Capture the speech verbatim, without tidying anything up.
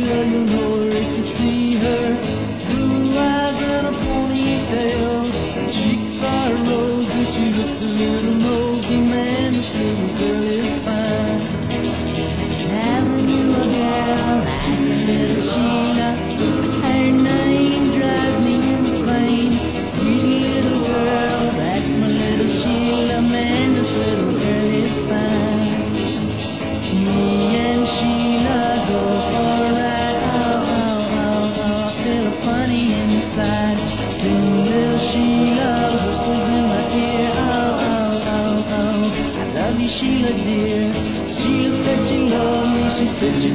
Sheila, you know her if you see her. Blue eyes and a ponytail, cheeks are rose, and she looks a little nosy. Man, this little girl is fine. Having you a gal like little Sheila, her name drives me insane. Sweet little girl, that's my little Sheila. Man, this little girl is fine. Me and Sheila go for a ride. Oh, oh, oh, oh, I feel funny inside. Then little Sheila whispers in my ear. Oh, oh, oh, oh, I love you, Sheila dear. Sheila said she loved me. She said she